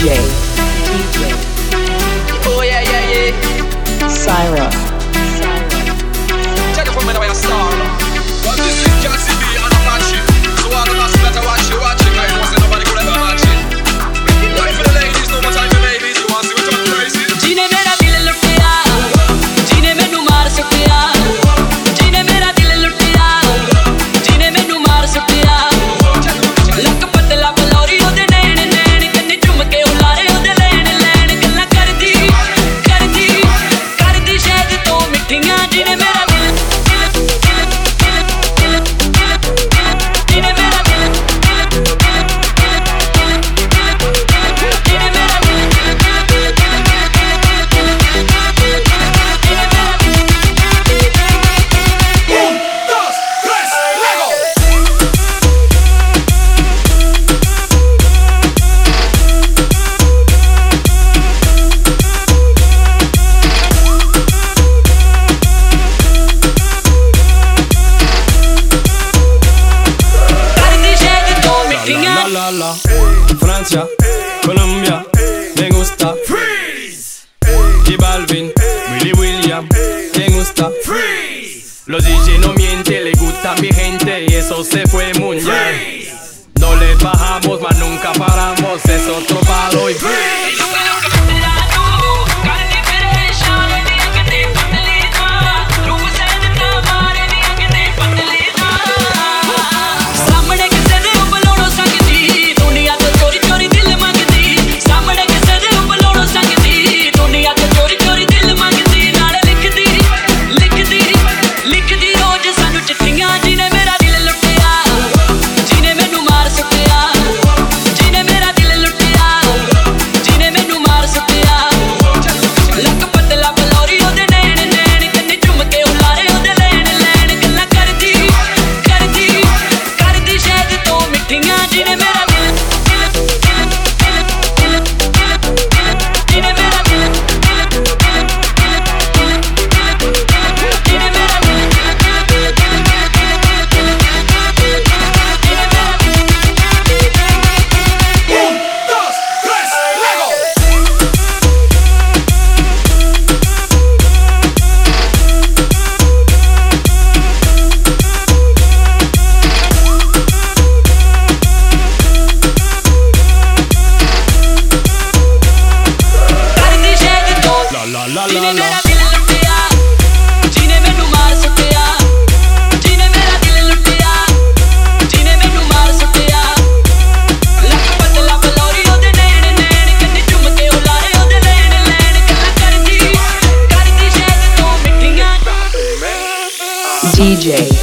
DJ. Oh yeah, yeah, yeah. Syra. Check it from me the way I start. But this thing can't see me and I'm matching. So all the last better watch it. I know say nobody could ever match it. Time for the ladies, no more time for babies. You want to see what I'm crazy? जीने मेरा दिल लुटिया, जीने मैनू मार सुटिया, जीने मेरा दिल लुटिया, जीने मैनू मार सुटिया। लक पतला बलौरी ओदे नैन नैन कन्नी चुम के उलारे ओदे लैन लैन गल्लां करदी करदी करदी शायद तो मिठियां जीने मेरा दिल जीने मेरा दिल Francia, Colombia, me gusta Freeze. J Balvin, Willy William, me gusta Freeze. Los DJ no mienten, le gusta mi gente y eso se fue mundial. No le bajamos, mas nunca paramos, es otro palo y Freeze. DJ.